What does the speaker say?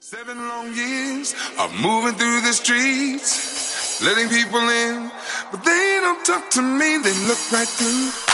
7 long years of moving through the streets, letting people in, but they don't talk to me, they look right through